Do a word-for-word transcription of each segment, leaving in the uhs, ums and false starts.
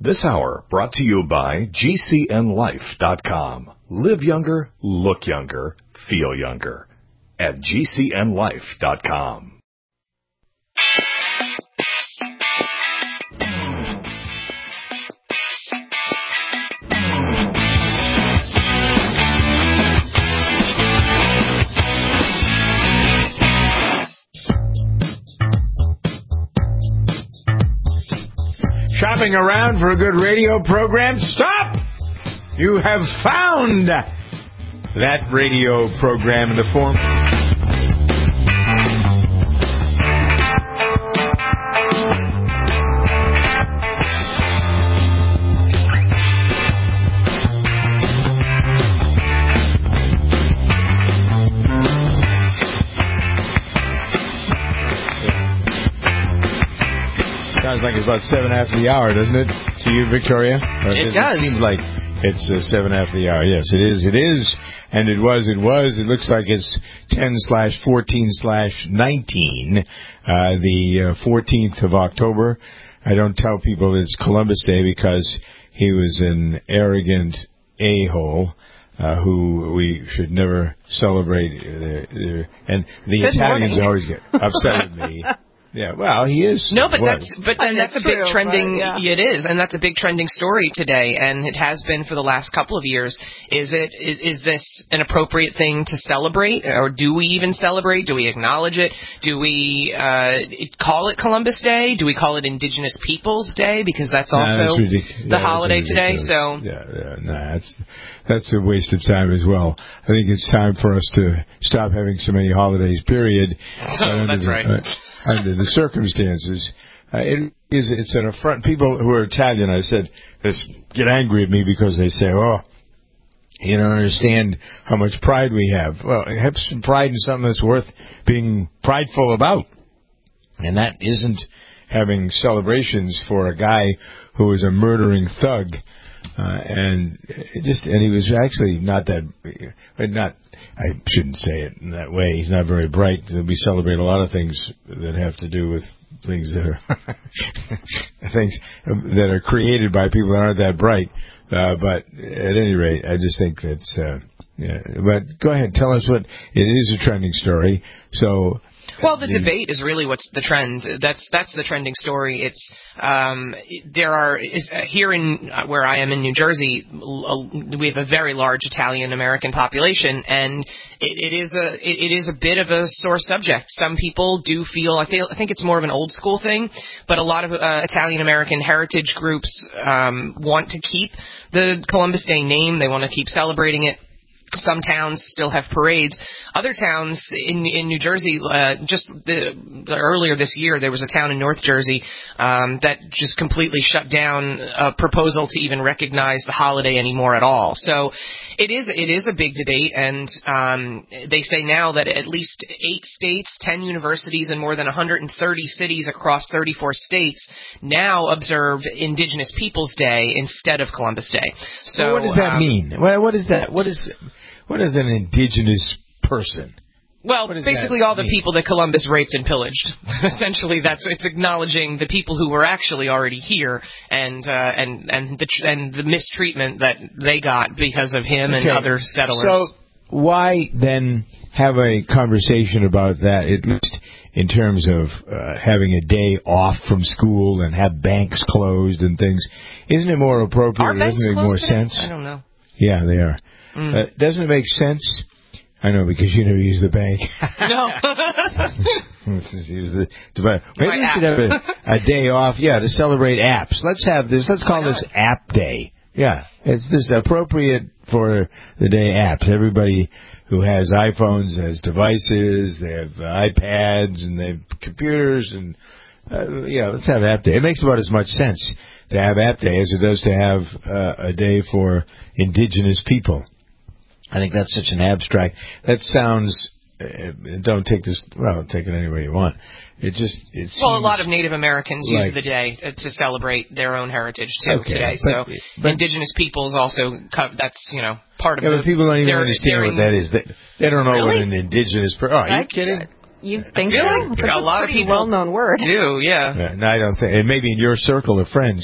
This hour brought to you by G C N life dot com. Live younger, look younger, feel younger. At G C N life dot com. Shopping around for a good radio program? Stop! You have found that radio program in the form... Sounds like it's about seven after the hour, doesn't it? To you, Victoria? Or it does does. It seems like it's uh, seven after the hour. Yes, it is. It is. And it was. It was. It looks like it's ten slash fourteen slash nineteen. Uh, the uh, fourteenth of October. I don't tell people it's Columbus Day because he was an arrogant a-hole. Uh, who we should never celebrate. Uh, uh, and the Good Italians morning. always get upset with me. Yeah, well, he is. No, but was. that's but then that's, that's a big true, trending. but, yeah. It is, and that's a big trending story today, and it has been for the last couple of years. Is it? Is, is this an appropriate thing to celebrate, or do we even celebrate? Do we acknowledge it? Do we uh, call it Columbus Day? Do we call it Indigenous Peoples Day because that's also nah, that's ridic- the yeah, holiday that's today? ridiculous. So yeah, yeah, nah, that's that's a waste of time as well. I think it's time for us to stop having so many holidays. Period. So uh, that's the, right. Uh, under the circumstances, uh, it is, it's an affront. People who are Italian, I said, this, get angry at me because they say, oh, you don't understand how much pride we have. Well, have some pride in something that's worth being prideful about. And that isn't having celebrations for a guy who was a murdering thug. Uh, and it just, and he was actually not that, not, I shouldn't say it in that way. He's not very bright. We celebrate a lot of things that have to do with things that are, things that are created by people that aren't that bright. Uh, but at any rate, I just think that's, uh, yeah. But go ahead, tell us what, it is a trending story. So, Well, the debate is really what's the trend. That's that's the trending story. It's um, there are is, uh, here in uh, where I am in New Jersey, uh, we have a very large Italian American population, and it, it is a it, it is a bit of a sore subject. Some people do feel I feel I think it's more of an old school thing, but a lot of uh, Italian American heritage groups um, want to keep the Columbus Day name. They want to keep celebrating it. Some towns still have parades. Other towns in in New Jersey, uh, just the, the earlier this year, there was a town in North Jersey um, that just completely shut down a proposal to even recognize the holiday anymore at all. So it is it is a big debate, and um, they say now that at least eight states, ten universities, and more than one hundred thirty cities across thirty-four states now observe Indigenous Peoples Day instead of Columbus Day. So well, what does that um, mean? What, what is that? What is what is an indigenous person? Well, basically all the mean? people that Columbus raped and pillaged. Essentially, that's it's acknowledging the people who were actually already here and uh, and and the and the mistreatment that they got because of him okay. and other settlers. So why then have a conversation about that, at least in terms of uh, having a day off from school and have banks closed and things? Isn't it more appropriate? Are banks doesn't it make closed more today? sense? I don't know. Yeah, they are. Mm. Uh, doesn't it make sense? I know, because you never use the bank. No. Let's just use the device. Maybe My we app. should have a, a day off, yeah, to celebrate apps. Let's have this. Let's call this App Day. Yeah, it's this appropriate for the day apps. Everybody who has iPhones has devices, they have uh, iPads, and they have computers, and uh, yeah, let's have App Day. It makes about as much sense to have App Day as it does to have uh, a day for indigenous people. I think that's such an abstract. That sounds. Uh, don't take this. Well, take it any way you want. It just. It well, a lot of Native Americans like, use the day to celebrate their own heritage too okay, today. But, so but, indigenous peoples also. That's you know part of. Yeah, the, but people don't even understand what in, that is. They, they don't know really? what an indigenous. Per- oh, are you I, kidding? You think really? so? A lot of people well-known word. do. Yeah. yeah. No, I don't think. And maybe in your circle of friends,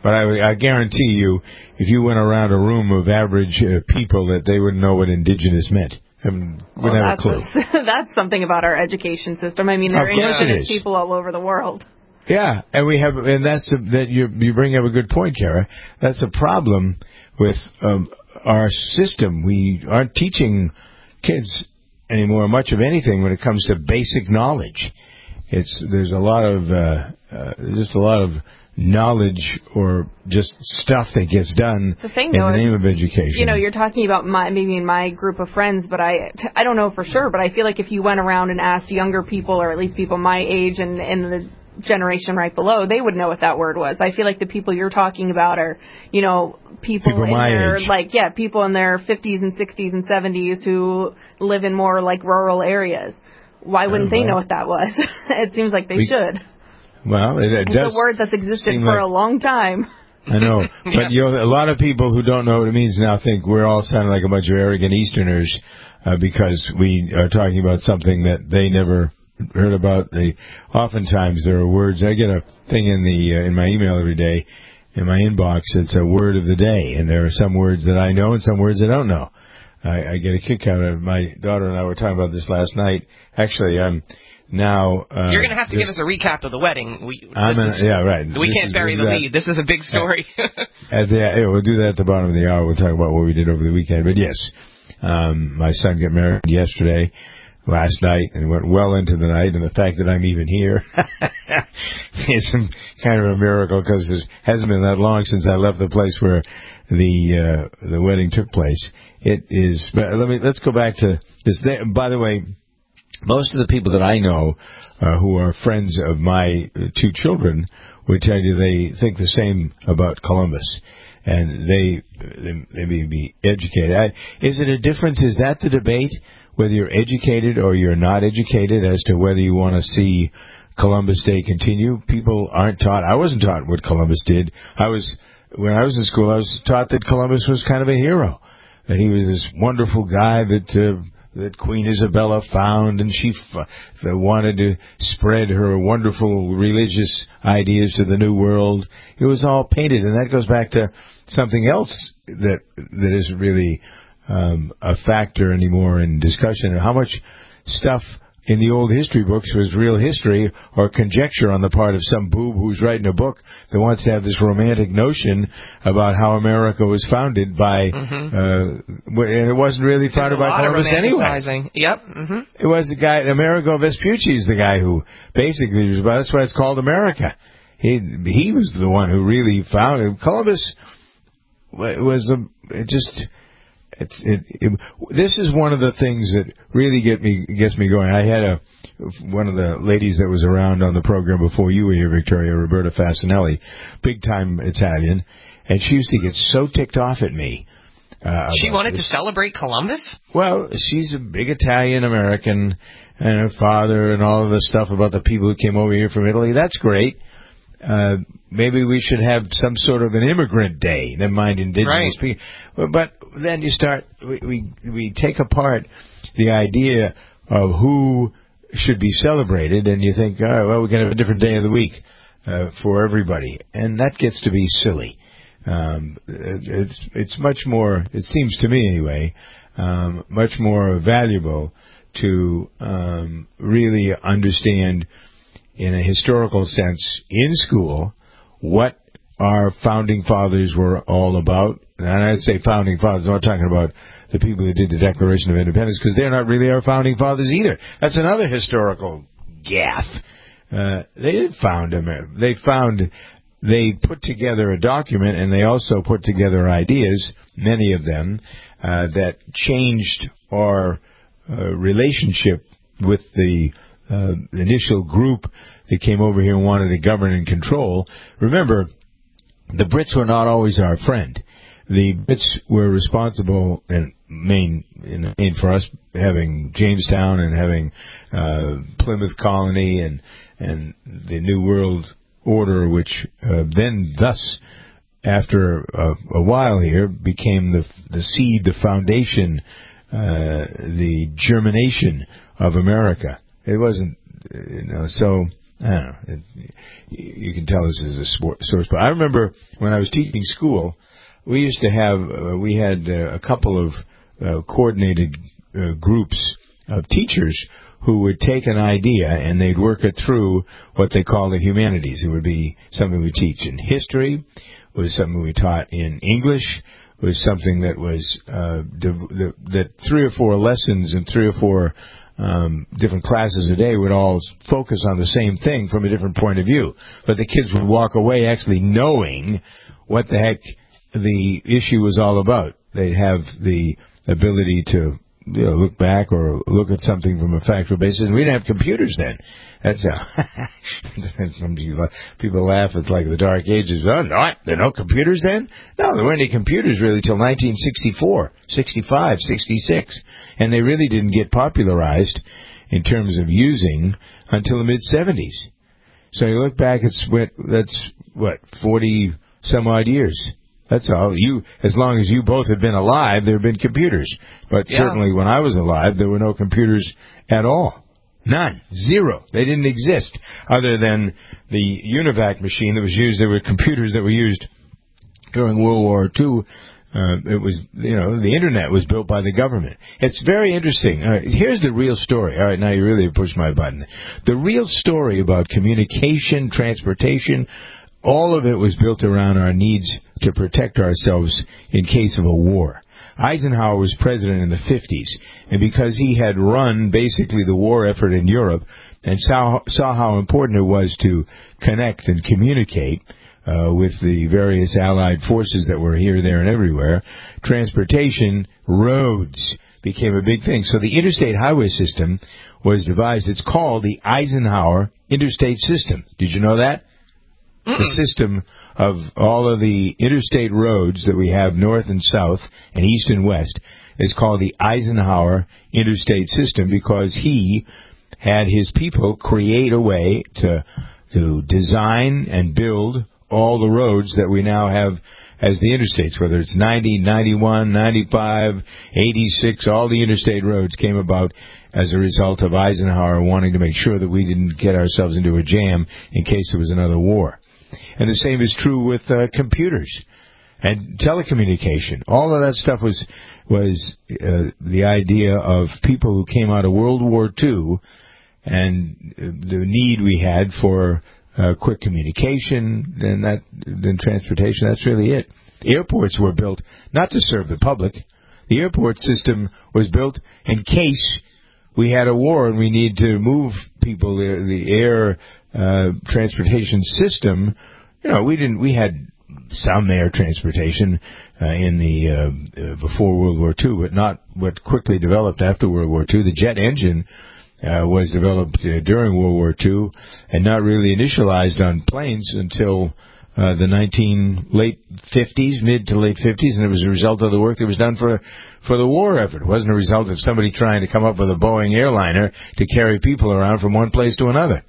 But I, I guarantee you, if you went around a room of average uh, people, that they wouldn't know what indigenous meant. I mean, well, wouldn't have that's a clue. A, that's something about our education system. I mean, there are indigenous people all over the world. Yeah, and we have, and that's a, that you you bring up a good point, Kara. That's a problem with um, our system. We aren't teaching kids anymore much of anything when it comes to basic knowledge. It's there's a lot of uh, uh, just a lot of knowledge or just stuff that gets done the thing, in though, the name of education. You know, you're talking about my, maybe in my group of friends, but I, I don't know for sure, but I feel like if you went around and asked younger people, or at least people my age and, and the generation right below, they would know what that word was. I feel like the people you're talking about are, you know, people, people in my their, age. like, yeah, people in their fifties and sixties and seventies who live in more, like, rural areas. Why wouldn't they know what that was? It seems like they we, should. Well, it, it it's does. a word that's existed for like, a long time. I know, but yeah. you know, a lot of people who don't know what it means now think we're all sounding like a bunch of arrogant Easterners uh, because we are talking about something that they never heard about. They oftentimes there are words. I get a thing in the uh, in my email every day in my inbox. It's a word of the day, and there are some words that I know and some words I don't know. I, I get a kick out of it. My daughter and I were talking about this last night. Actually, I'm. Now uh, you're going to have to give us a recap of the wedding. We, I'm is, a, yeah, right. We this can't is, bury the that, lead. This is a big story. at the, yeah, we'll do that at the bottom of the hour. We'll talk about what we did over the weekend. But yes, um, my son got married yesterday, last night, and went well into the night. And the fact that I'm even here is kind of a miracle because it hasn't been that long since I left the place where the uh, the wedding took place. It is. But let me let's go back to this. By the way. Most of the people that I know uh, who are friends of my uh, two children would tell you they think the same about Columbus, and they they, they may be educated. I, is it a difference? Is that the debate, whether you're educated or you're not educated, as to whether you want to see Columbus Day continue? People aren't taught. I wasn't taught what Columbus did. I was when I was in school. I was taught that Columbus was kind of a hero, that he was this wonderful guy that. Uh, that Queen Isabella found, and she f- wanted to spread her wonderful religious ideas to the New World. It was all painted, and that goes back to something else that that isn't really um, a factor anymore in discussion. How much stuff in the old history books was real history or conjecture on the part of some boob who's writing a book that wants to have this romantic notion about how America was founded by, mm-hmm. uh, and it wasn't really founded by Columbus anyway. Yep. Mm-hmm. It was the guy, Amerigo Vespucci is the guy who basically was, that's why it's called America. He, he was the one who really founded, Columbus was a, it just, It's it, it. This is one of the things that really get me gets me going. I had a one of the ladies that was around on the program before you were here, Victoria, Roberta Fasinelli, big time Italian, and she used to get so ticked off at me. Uh, she wanted this. to celebrate Columbus? Well, she's a big Italian American, and her father and all of the stuff about the people who came over here from Italy. That's great. Uh, maybe we should have some sort of an immigrant day, never mind indigenous right. people. But then you start, we, we we take apart the idea of who should be celebrated, and you think, all right, well, we can have a different day of the week uh, for everybody, and that gets to be silly. Um, it, it's it's much more, it seems to me anyway, um, much more valuable to um, really understand in a historical sense in school what our founding fathers were all about. And I'd say founding fathers, I'm not talking about the people who did the Declaration of Independence, because they're not really our founding fathers either. That's another historical gaffe. Uh, they didn't found America. They found, they put together a document, and they also put together ideas, many of them, uh, that changed our uh, relationship with the uh, initial group that came over here and wanted to govern and control. Remember, the Brits were not always our friend. The Brits were responsible in main in the main for us having Jamestown and having uh, Plymouth Colony and and the New World Order, which uh, then thus after a, a while here became the the seed, the foundation, uh, the germination of America. It wasn't, you know, so I don't know. It, you can tell this is a source. But I remember when I was teaching school, we used to have, uh, we had uh, a couple of uh, coordinated uh, groups of teachers who would take an idea and they'd work it through what they call the humanities. It would be something we teach in history, it was something we taught in English, it was something that was uh, div- that, that three or four lessons and three or four um, different classes a day would all focus on the same thing from a different point of view. But the kids would walk away actually knowing what the heck the issue was all about. They'd have the ability to, you know, look back or look at something from a factual basis. And we didn't have computers then. That's how people laugh. It's like the Dark Ages. Oh, no, there were no computers then? No, there weren't any computers really till nineteen sixty-four, sixty-five, sixty-six. And they really didn't get popularized in terms of using until the mid-seventies. So you look back, it's what, that's, what, forty some odd years. That's all. You, as long as you both have been alive, there have been computers. But yeah. Certainly when I was alive, there were no computers at all. None. Zero. They didn't exist. Other than the UNIVAC machine that was used, there were computers that were used during World War Two. Uh, it was, you know, the Internet was built by the government. It's very interesting. Uh, here's the real story. All right, now you really pushed my button. The real story about communication, transportation, all of it was built around our needs to protect ourselves in case of a war. Eisenhower was president in the fifties, and because he had run basically the war effort in Europe and saw, saw how important it was to connect and communicate uh, with the various allied forces that were here, there, and everywhere, transportation, roads became a big thing. So the interstate highway system was devised. It's called the Eisenhower Interstate System. Did you know that? Mm-mm. The system of all of the interstate roads that we have north and south and east and west is called the Eisenhower Interstate System because he had his people create a way to to design and build all the roads that we now have as the interstates, whether it's ninety, ninety-one, ninety-five, eighty-six, all the interstate roads came about as a result of Eisenhower wanting to make sure that we didn't get ourselves into a jam in case there was another war. And the same is true with uh, computers and telecommunication. All of that stuff was was uh, the idea of people who came out of World War Two and the need we had for uh, quick communication and that then transportation. That's really it. Airports were built not to serve the public. The airport system was built in case we had a war and we need to move people. The, the air uh, transportation system, you know, we didn't. We had some air transportation uh, in the uh, uh, before World War Two, but not what quickly developed after World War Two. The jet engine uh, was developed uh, during World War Two and not really initialized on planes until uh, the nineteen late fifties, mid to late fifties, and it was a result of the work that was done for for the war effort. It wasn't a result of somebody trying to come up with a Boeing airliner to carry people around from one place to another.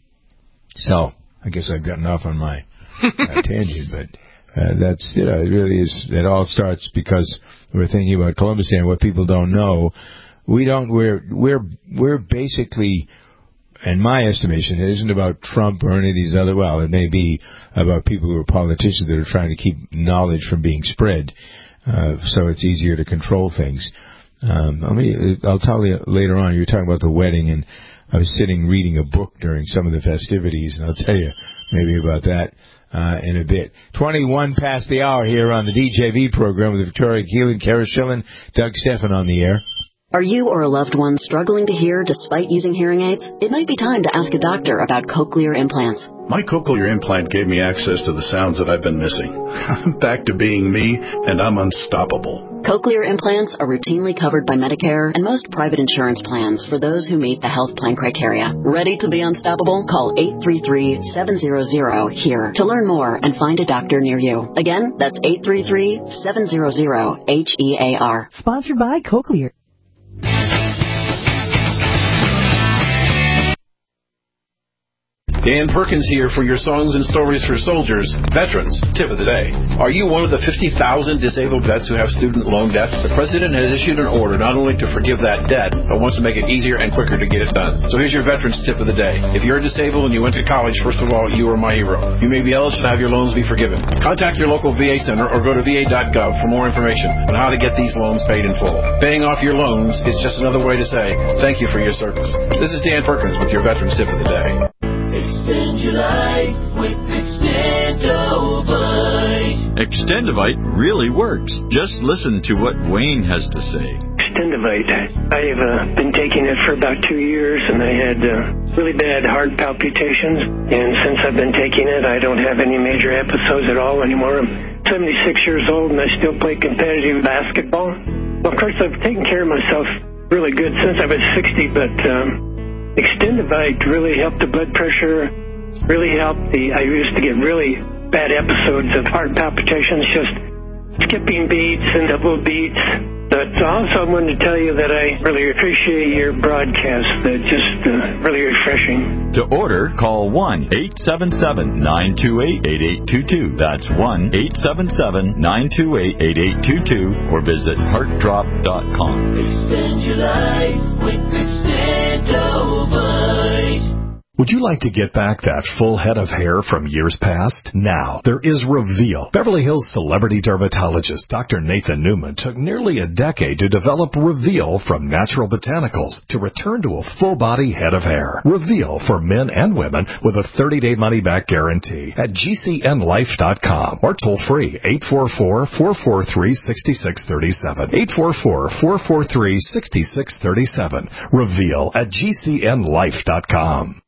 So I guess I've gotten off on my uh, tangent, but uh, that's, you know, it really is. It all starts because we're thinking about Columbus Day and what people don't know. We don't. We're we're we're basically, in my estimation, it isn't about Trump or any of these other. Well, it may be about people who are politicians that are trying to keep knowledge from being spread, uh, so it's easier to control things. Um, let me. I'll tell you later on. You were talking about the wedding, and I was sitting reading a book during some of the festivities, and I'll tell you maybe about that uh, in a bit. twenty-one past the hour here on the D J V program with Victoria Keelan, Kara Schillen, Doug Stephan on the air. Are you or a loved one struggling to hear despite using hearing aids? It might be time to ask a doctor about cochlear implants. My cochlear implant gave me access to the sounds that I've been missing. I'm back to being me, and I'm unstoppable. Cochlear implants are routinely covered by Medicare and most private insurance plans for those who meet the health plan criteria. Ready to be unstoppable? Call eight three three, seven hundred, HERE to learn more and find a doctor near you. Again, that's eight three three, seven hundred, H E A R. Sponsored by Cochlear. Dan Perkins here for your Songs and Stories for Soldiers Veterans Tip of the Day. Are you one of the fifty thousand disabled vets who have student loan debt? The President has issued an order not only to forgive that debt, but wants to make it easier and quicker to get it done. So here's your Veterans Tip of the Day. If you're disabled and you went to college, first of all, you are my hero. You may be eligible to have your loans be forgiven. Contact your local V A center or go to V A dot gov for more information on how to get these loans paid in full. Paying off your loans is just another way to say thank you for your service. This is Dan Perkins with your Veterans Tip of the Day. Extend your life with Extendovite. Extendovite really works. Just listen to what Wayne has to say. Extendovite. I've uh, been taking it for about two years, and I had uh, really bad heart palpitations. And since I've been taking it, I don't have any major episodes at all anymore. I'm seventy-six years old, and I still play competitive basketball. Well, of course, I've taken care of myself really good since I was sixty, but um, Extendovite really helped the blood pressure, really helped the, I used to get really bad episodes of heart palpitations, just skipping beats and double beats. But also I wanted to tell you that I really appreciate your broadcast. They're just uh, really refreshing. To order, call one eight seven seven, nine two eight, eight eight two two. That's one eight seven seven, nine two eight, eight eight two two or visit heart drop dot com. Extend your life with Extendovite. Would you like to get back that full head of hair from years past? Now, there is Reveal. Beverly Hills celebrity dermatologist Doctor Nathan Newman took nearly a decade to develop Reveal from natural botanicals to return to a full-body head of hair. Reveal for men and women with a thirty-day money-back guarantee at G C N life dot com or toll-free eight four four, four four three, six six three seven. eight four four, four four three, six six three seven. Reveal at G C N life dot com.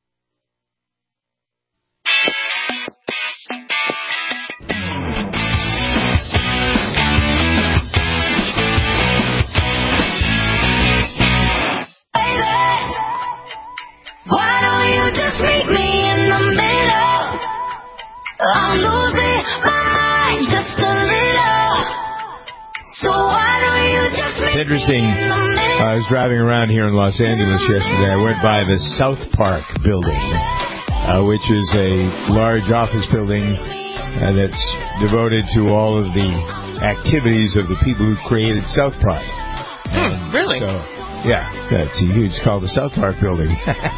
I'm losing my mind just a little. So why don't you just It's interesting. I was driving around here in Los Angeles yesterday. I went by the South Park building, uh, which is a large office building uh, that's devoted to all of the activities of the people who created South Park. Hmm, really? So, yeah, it's huge. It's called the South Park building.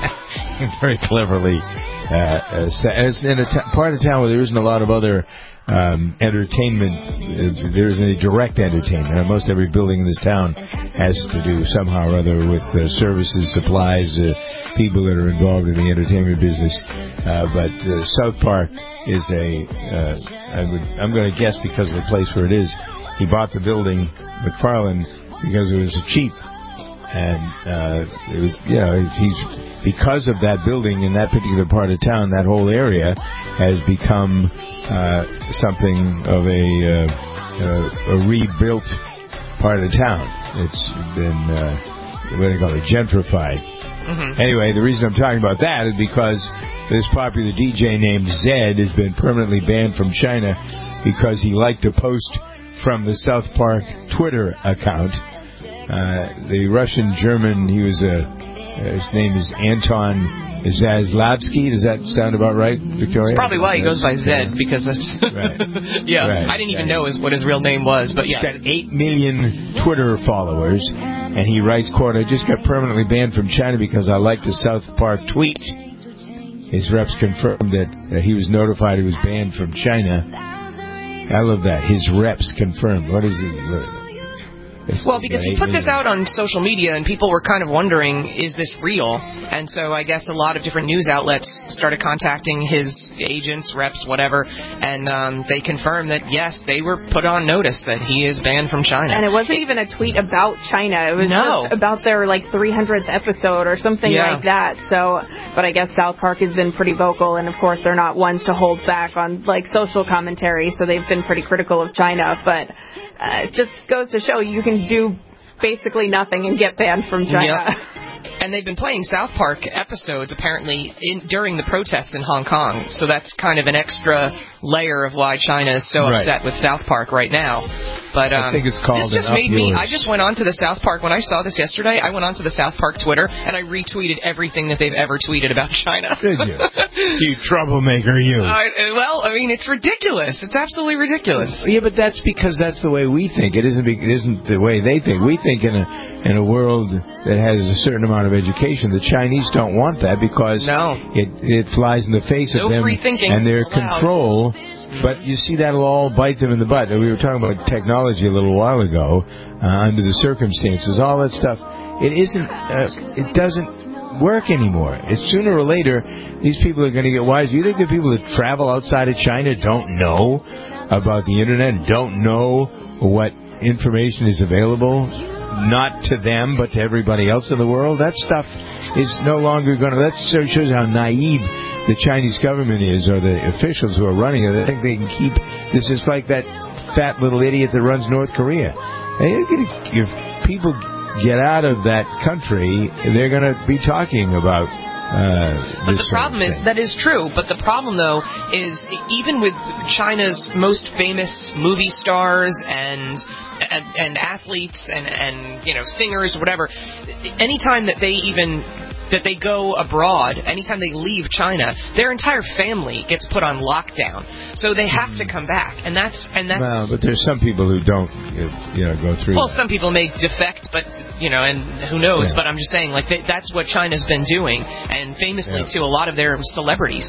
Very cleverly. Uh, uh, it's in a t- part of town where there isn't a lot of other um, entertainment. Uh, there isn't any direct entertainment. Uh, most every building in this town has to do somehow or other with uh, services, supplies, uh, people that are involved in the entertainment business. Uh, but uh, South Park is a, uh, I would, I'm going to guess because of the place where it is, he bought the building, McFarlane, because it was cheap. And uh, it was, you know, he's because of that building in that particular part of town, that whole area has become uh, something of a, uh, uh, a rebuilt part of town. It's been uh, what do you call it, gentrified. Mm-hmm. Anyway, the reason I'm talking about that is because this popular D J named Zed has been permanently banned from China because he liked to post from the South Park Twitter account. Uh, the Russian-German, he was a, uh, his name is Anton Zaslavsky. Does that sound about right, Victoria? That's probably why he goes by Zed, because that's... right. yeah, right. I didn't even right. know his, what his real name was, but yeah. He's got eight million Twitter followers, and he writes, quote, I just got permanently banned from China because I liked the South Park tweet. His reps confirmed that uh, he was notified he was banned from China. I love that. His reps confirmed. What is it? Well, because he put this out on social media, and people were kind of wondering, is this real? And so I guess a lot of different news outlets started contacting his agents, reps, whatever, and um, they confirmed that, yes, they were put on notice that he is banned from China. And it wasn't even a tweet about China. It was no. just about their, like, three hundredth episode or something yeah. like that. So, but I guess South Park has been pretty vocal, and, of course, they're not ones to hold back on, like, social commentary, so they've been pretty critical of China, but... Uh, it just goes to show you can do basically nothing and get banned from China. Yep. And they've been playing South Park episodes, apparently, in, during the protests in Hong Kong. So that's kind of an extra layer of why China is so right. upset with South Park right now. But um, I think it's called this just an made me. upwards. I just went on to the South Park when I saw this yesterday. I went on to the South Park Twitter and I retweeted everything that they've ever tweeted about China. Did you? You troublemaker, you. I, well, I mean, it's ridiculous. It's absolutely ridiculous. Yeah, but that's because that's the way we think. It isn't. Be, it isn't the way they think. We think in a in a world that has a certain amount of education. The Chinese don't want that because no. it it flies in the face no of them free thinking and their allowed. control. But you see, that'll all bite them in the butt. We were talking about technology a little while ago. Uh, under the circumstances, all that stuff. It isn't. Uh, it doesn't work anymore. It's sooner or later these people are going to get wise. Do you think the people that travel outside of China don't know about the internet and don't know what information is available? Not to them, but to everybody else in the world. That stuff is no longer going to... That shows how naive the Chinese government is, or the officials who are running it. They think they can keep... This is like that fat little idiot that runs North Korea. If people get out of that country, they're going to be talking about... Uh, but the problem is, that is true, but the problem, though, is even with China's most famous movie stars and and, and athletes and, and, you know, singers, whatever, anytime that they even... that they go abroad, anytime they leave China, their entire family gets put on lockdown. So they have to come back, and that's and that's. Well, but there's some people who don't, you know, go through. Well, that. some people may defect, but you know, and who knows? Yeah. But I'm just saying, like they, that's what China's been doing, and famously yeah. to a lot of their celebrities.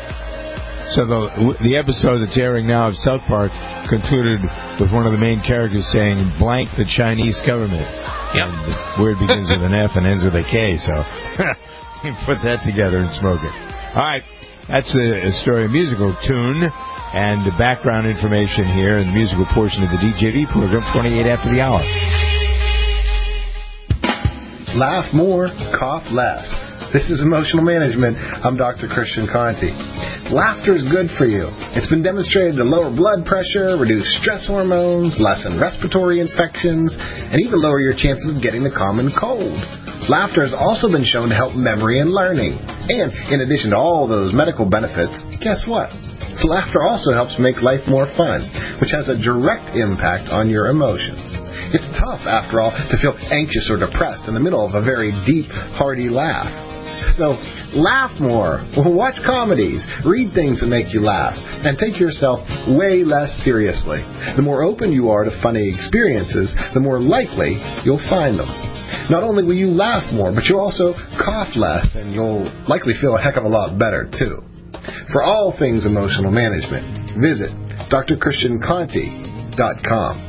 So the the episode that's airing now of South Park concluded with one of the main characters saying, "Blank the Chinese government." Yep. And the word begins with an F and ends with a K, so you put that together and smoke it. All right, that's a, a story, a musical tune, and the background information here in the musical portion of the D J V program, twenty-eight after the hour. Laugh more, cough less. This is Emotional Management. I'm Doctor Christian Conti. Laughter is good for you. It's been demonstrated to lower blood pressure, reduce stress hormones, lessen respiratory infections, and even lower your chances of getting the common cold. Laughter has also been shown to help memory and learning. And in addition to all those medical benefits, guess what? Laughter also helps make life more fun, which has a direct impact on your emotions. It's tough, after all, to feel anxious or depressed in the middle of a very deep, hearty laugh. So, laugh more, watch comedies, read things that make you laugh, and take yourself way less seriously. The more open you are to funny experiences, the more likely you'll find them. Not only will you laugh more, but you'll also cough less, and you'll likely feel a heck of a lot better, too. For all things emotional management, visit D R Christian Conti dot com.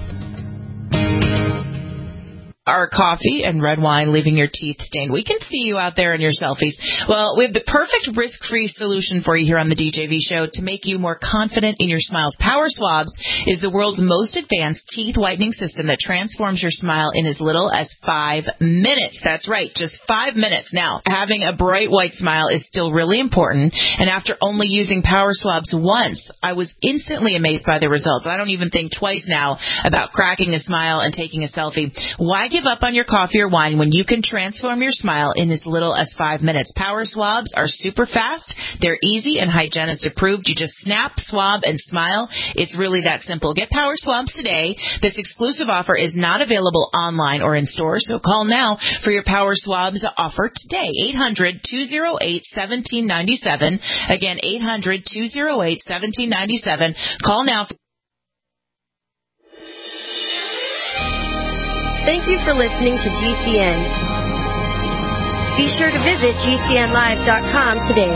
Our coffee and red wine leaving your teeth stained. We can see you out there in your selfies. Well, we have the perfect risk-free solution for you here on the D J V show to make you more confident in your smiles. Power Swabs is the world's most advanced teeth whitening system that transforms your smile in as little as five minutes. That's right, just five minutes. Now, having a bright white smile is still really important, and after only using Power Swabs once, I was instantly amazed by the results. I don't even think twice now about cracking a smile and taking a selfie. Why give up on your coffee or wine when you can transform your smile in as little as five minutes? Power Swabs are super fast. They're easy and hygienist approved. You just snap, swab, and smile. It's really that simple. Get Power Swabs today. This exclusive offer is not available online or in stores, so call now for your Power Swabs offer today. eight hundred, two oh eight, one seven nine seven. Again, eight hundred, two oh eight, one seven nine seven. Call now. Thank you for listening to G C N. Be sure to visit G C N live dot com today.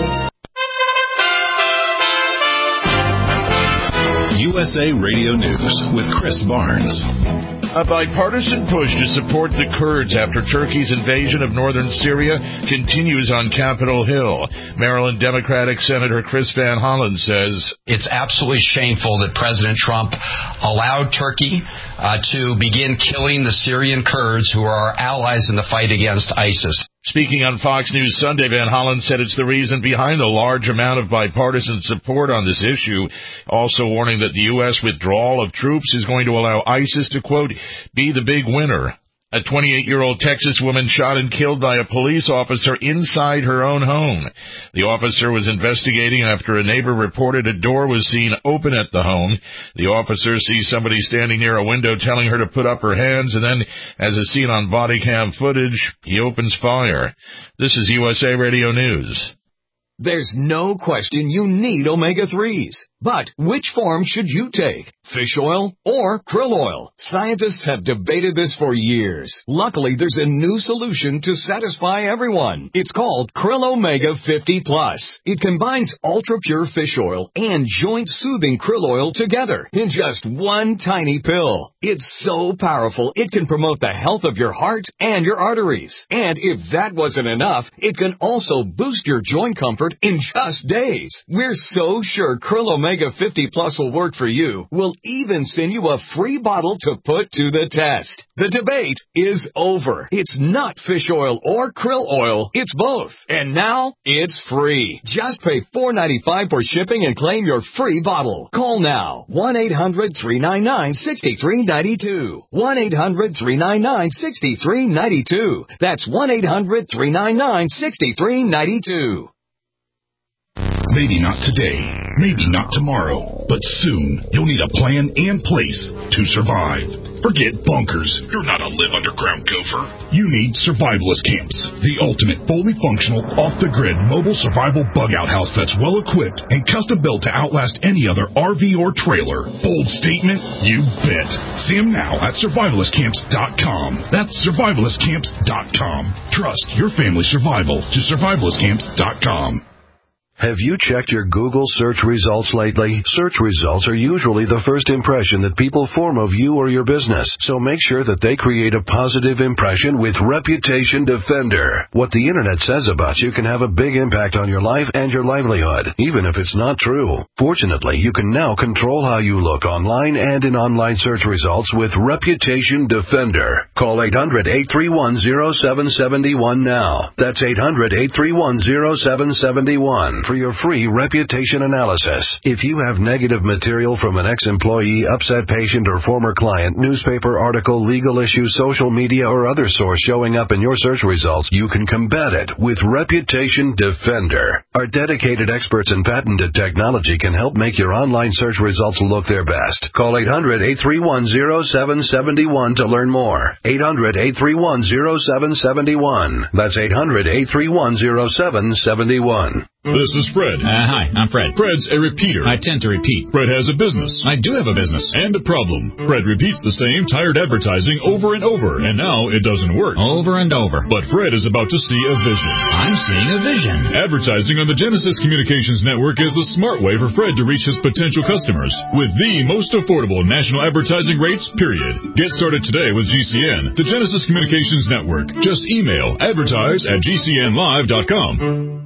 U S A Radio News with Chris Barnes. A bipartisan push to support the Kurds after Turkey's invasion of northern Syria continues on Capitol Hill. Maryland Democratic Senator Chris Van Hollen says, "It's absolutely shameful that President Trump allowed Turkey uh, to begin killing the Syrian Kurds who are our allies in the fight against ISIS." Speaking on Fox News Sunday, Van Hollen said it's the reason behind the large amount of bipartisan support on this issue, also warning that the U S withdrawal of troops is going to allow ISIS to, quote, be the big winner. A twenty-eight-year-old Texas woman shot and killed by a police officer inside her own home. The officer was investigating after a neighbor reported a door was seen open at the home. The officer sees somebody standing near a window telling her to put up her hands, and then, as is seen on body cam footage, he opens fire. This is U S A Radio News. There's no question you need omega threes. But which form should you take? Fish oil or krill oil? Scientists have debated this for years. Luckily, there's a new solution to satisfy everyone. It's called Krill Omega fifty plus. It combines ultra-pure fish oil and joint-soothing krill oil together in just one tiny pill. It's so powerful, it can promote the health of your heart and your arteries. And if that wasn't enough, it can also boost your joint comfort in just days. We're so sure Krill Omega fifty plus will work for you. We'll even send you a free bottle to put to the test. The debate is over. It's not fish oil or krill oil. It's both. And now it's free. Just pay four dollars and ninety-five cents for shipping and claim your free bottle. Call now. one eight hundred three nine nine six three nine two. one eight hundred three nine nine six three nine two. That's one eight hundred three nine nine six three nine two. Maybe not today, maybe not tomorrow, but soon you'll need a plan and place to survive. Forget bunkers. You're not a live underground gopher. You need survivalist camps, the ultimate fully functional, off-the-grid mobile survival bug-out house that's well-equipped and custom-built to outlast any other R V or trailer. Bold statement? You bet. See them now at survivalist camps dot com. That's survivalist camps dot com. Trust your family's survival to survivalist camps dot com. Have you checked your Google search results lately? Search results are usually the first impression that people form of you or your business, so make sure that they create a positive impression with Reputation Defender. What the Internet says about you can have a big impact on your life and your livelihood, even if it's not true. Fortunately, you can now control how you look online and in online search results with Reputation Defender. Call eight hundred eight three one zero seven seven one now. That's eight hundred eight three one zero seven seven one. For your free reputation analysis. If you have negative material from an ex-employee, upset patient, or former client, newspaper article, legal issue, social media, or other source showing up in your search results, you can combat it with Reputation Defender. Our dedicated experts in patented technology can help make your online search results look their best. Call eight hundred eight three one zero seven seven one to learn more. eight hundred eight three one zero seven seven one. That's eight hundred eight three one zero seven seven one. This is Fred. Uh, hi, I'm Fred. Fred's a repeater. I tend to repeat. Fred has a business. I do have a business. And a problem. Fred repeats the same tired advertising over and over, and now it doesn't work. Over and over. But Fred is about to see a vision. I'm seeing a vision. Advertising on the Genesis Communications Network is the smart way for Fred to reach his potential customers with the most affordable national advertising rates, period. Get started today with G C N, the Genesis Communications Network. Just email advertise at G C N live dot com.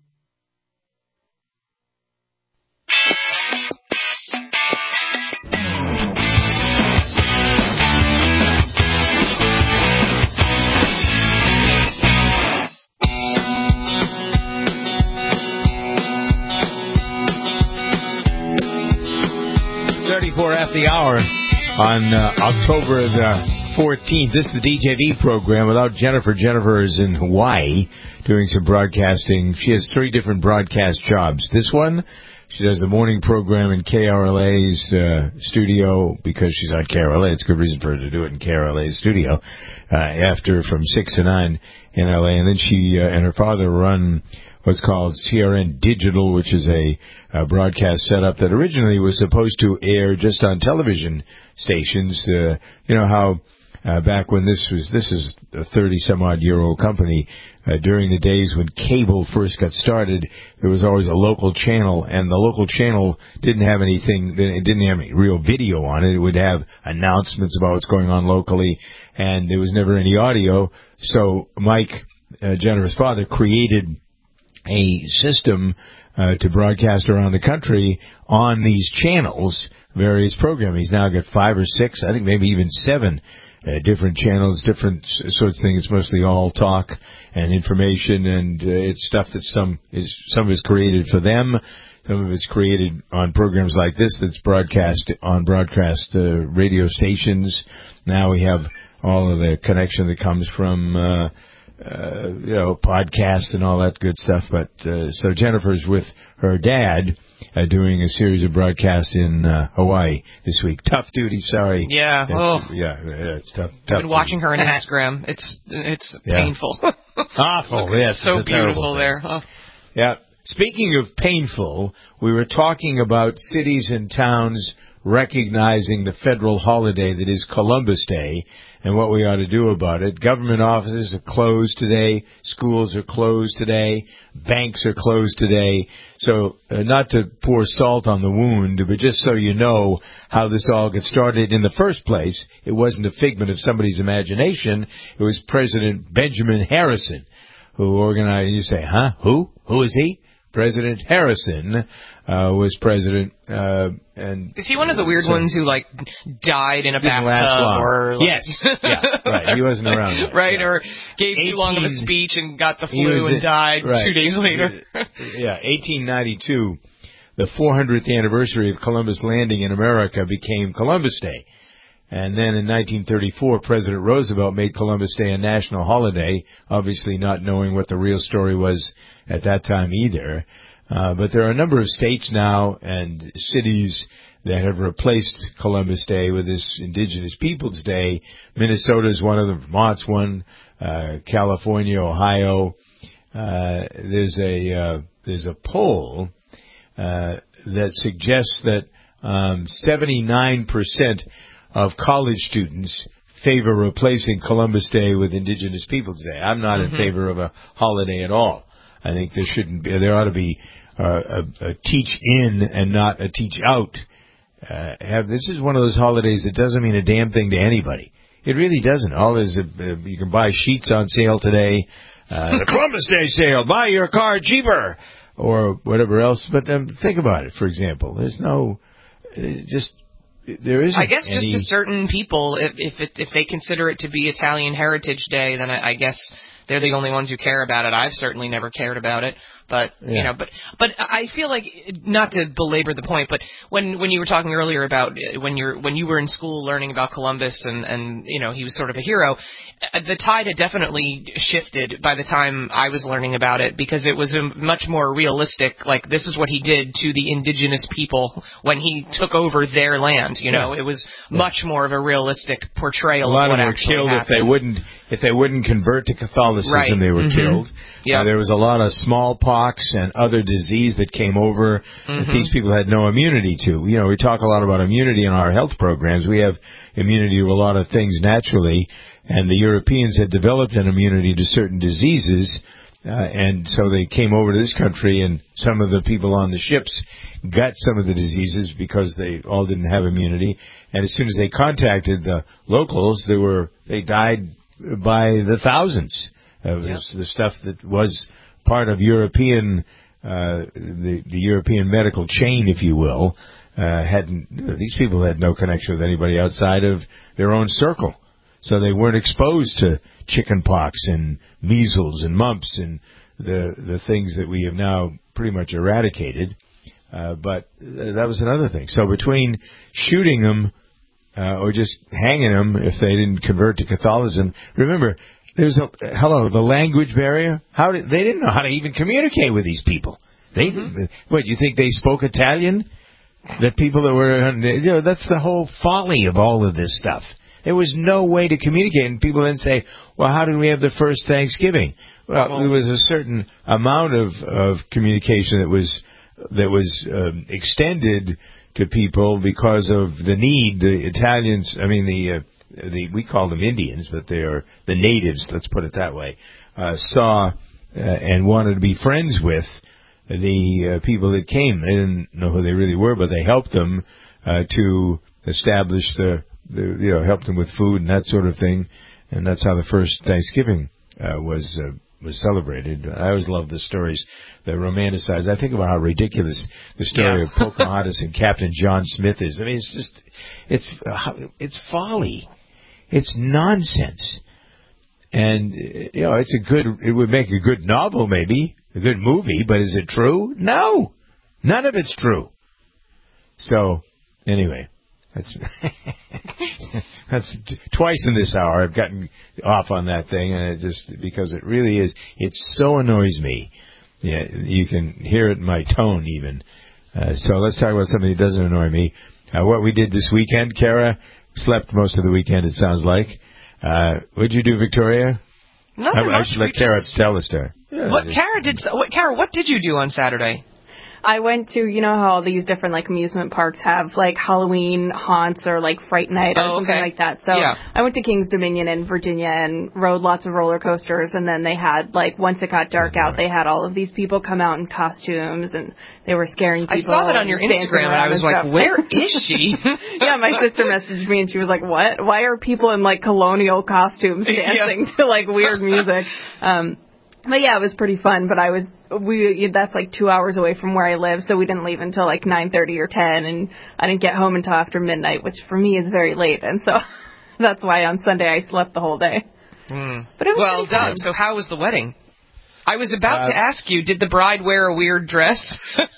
thirty-four after the hour on uh, October the fourteenth. This is the D J V program without Jennifer. Jennifer is in Hawaii doing some broadcasting. She has three different broadcast jobs. This one, she does the morning program in K R L A's uh, studio because she's on K R L A. It's a good reason for her to do it in K R L A's studio uh, after from six to nine in L A. And then she uh, and her father run what's called C R N Digital, which is a, a broadcast setup that originally was supposed to air just on television stations. Uh, you know how uh, back when this was, this is a thirty-some-odd-year-old company, uh, during the days when cable first got started, there was always a local channel, and the local channel didn't have anything, it didn't have any real video on it. It would have announcements about what's going on locally, and there was never any audio. So Mike, uh, Jennifer's father, created a system uh, to broadcast around the country on these channels, various programming. He's now got five or six, I think maybe even seven uh, different channels, different sorts of things. It's mostly all talk and information, and uh, it's stuff that some is some of it's created for them, some of it's created on programs like this that's broadcast on broadcast uh, radio stations. Now we have all of the connection that comes from, uh, uh, you know, podcasts and all that good stuff. But uh, so Jennifer's with her dad uh, doing a series of broadcasts in uh, Hawaii this week. Tough duty, sorry. Yeah, It's, oh. yeah, it's tough. I've tough been watching duty. her on Instagram. It's it's Yeah. painful. Awful, Look, yes. so it's a terrible beautiful thing. there. Oh. Yeah. Speaking of painful, we were talking about cities and towns recognizing the federal holiday that is Columbus Day and what we ought to do about it. Government offices are closed today. Schools are closed today. Banks are closed today. So uh, not to pour salt on the wound, but just so you know how this all got started in the first place, it wasn't a figment of somebody's imagination. It was President Benjamin Harrison who organized. You say, huh? Who? Who is he? President Harrison uh, was president, uh, and Is he one of the weird so, ones who like died in a Didn't last bathtub long. or like, yes, yeah, right? He wasn't around, yet. right? Yeah. Or gave too long of a eighteen speech and got the He flu was and a- died right. two days later. Yeah, eighteen ninety-two, the four hundredth anniversary of Columbus landing in America became Columbus Day. And then in nineteen thirty-four, President Roosevelt made Columbus Day a national holiday, obviously not knowing what the real story was at that time either. Uh, but there are a number of states now and cities that have replaced Columbus Day with this Indigenous Peoples Day. Minnesota is one of them. Vermont's one. Uh, California, Ohio. Uh, there's a uh, there's a poll uh, that suggests that um, seventy-nine percent of college students favor replacing Columbus Day with Indigenous Peoples Day. I'm not Mm-hmm. in favor of a holiday at all. I think there shouldn't be. There ought to be uh, a, a teach in and not a teach out. Uh, have this is one of those holidays that doesn't mean a damn thing to anybody. It really doesn't. All is uh, you can buy sheets on sale today. Uh, the Columbus Day sale. Buy your car cheaper or whatever else. But um, think about it. For example, there's no uh, just. There isn't I guess any... just to certain people, if if, it, if they consider it to be Italian Heritage Day, then I, I guess they're the only ones who care about it. I've certainly never cared about it, but Yeah. you know, but but I feel like, not to belabor the point, but when when you were talking earlier about when you're when you were in school learning about Columbus and and you know he was sort of a hero, the tide had definitely shifted by the time I was learning about it, because it was a much more realistic, like, this is what he did to the indigenous people when he took over their land. You know, Yeah. it was much more of a realistic portrayal A lot of of what them were actually killed happened. if they wouldn't if they wouldn't convert to Catholicism. Right. They were Mhm. killed. Yep. Uh, there was a lot of smallpox and other disease that came over that Mhm. these people had no immunity to. You know, we talk a lot about immunity in our health programs. We have immunity to a lot of things naturally, and the Europeans had developed an immunity to certain diseases. Uh, and so they came over to this country, and some of the people on the ships got some of the diseases because they all didn't have immunity. And as soon as they contacted the locals, they were they died by the thousands. Of Yep. this, the stuff that was part of European, uh, the the European medical chain, if you will, uh, hadn't. These people had no connection with anybody outside of their own circle. So they weren't exposed to chickenpox and measles and mumps and the the things that we have now pretty much eradicated. Uh, but uh, that was another thing. So between shooting them uh, or just hanging them if they didn't convert to Catholicism, remember there's a hello the language barrier. How did they didn't know how to even communicate with these people? They mm-hmm. What, you think they spoke Italian? That people that were you know that's the whole folly of all of this stuff. There was no way to communicate, and people then say, well, how did we have the first Thanksgiving? Well, well there was a certain amount of, of communication that was that was um, extended to people because of the need. The Italians, I mean, the, uh, the we call them Indians, but they are the natives, let's put it that way, uh, saw uh, and wanted to be friends with the uh, people that came. They didn't know who they really were, but they helped them uh, to establish the The, you know, helped them with food and that sort of thing, and that's how the first Thanksgiving uh, was uh, was celebrated. I always love the stories that romanticize. I think about how ridiculous the story Yeah. of Pocahontas and Captain John Smith is. I mean, it's just it's uh, it's folly, it's nonsense, and you know, it's a good. It would make a good novel, maybe a good movie, but is it true? No, none of it's true. So, anyway. That's that's t- twice in this hour I've gotten off on that thing, and it just because it really is. It so annoys me. Yeah, you can hear it in my tone even. Uh, so let's talk about something that doesn't annoy me. Uh, what we did this weekend, Kara slept most of the weekend. It sounds like. Uh, what'd you do, Victoria? Not I, much. I should let We Kara just- tell the story. Yeah, What Kara did? What Kara? What did you do on Saturday? I went to, you know how all these different like amusement parks have like Halloween haunts or like Fright Night or Oh, something okay. like that. So Yeah. I went to Kings Dominion in Virginia and rode lots of roller coasters, and then they had like once it got dark out, they had all of these people come out in costumes and they were scaring people. I saw that on your and dancing Instagram, and I around was like, stuff. "Where is she?" Yeah, my sister messaged me and she was like, "What? Why are people in like colonial costumes dancing to like weird music?" Um, but yeah, it was pretty fun. But I was we that's like two hours away from where I live, so we didn't leave until like nine thirty or ten, and I didn't get home until after midnight, which for me is very late, and so that's why on Sunday I slept the whole day. Mm. But it was well, pretty fun. Doug, so how was the wedding? I was about Uh, to ask you, did the bride wear a weird dress?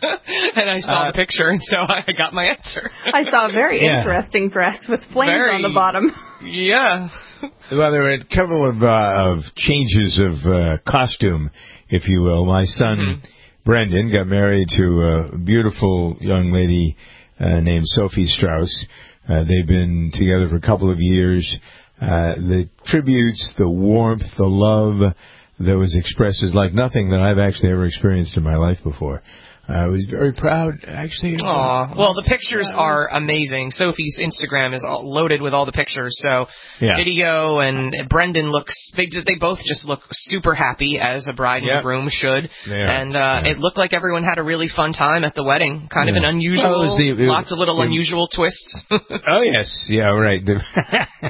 And I saw Uh, the picture, and so I got my answer. I saw a very Yeah. interesting dress with flames Very- on the bottom. Yeah. Well, there were a couple of, uh, of changes of uh, costume, if you will. My son, Mm-hmm. Brendan, got married to a beautiful young lady uh, named Sophie Strauss. Uh, they've been together for a couple of years. Uh, the tributes, the warmth, the love that was expressed is like nothing that I've actually ever experienced in my life before. I was very proud, actually. Aw. Well, the pictures are amazing. Sophie's Instagram is all loaded with all the pictures. So Yeah. video and Brendan looks. They just, they both just look super happy, as a bride and Yep. groom should. They are. And uh, it looked like everyone had a really fun time at the wedding. Kind of Yeah. an unusual, Well, it was the- it- lots of little it- unusual twists. Oh, yes. Yeah, right. The-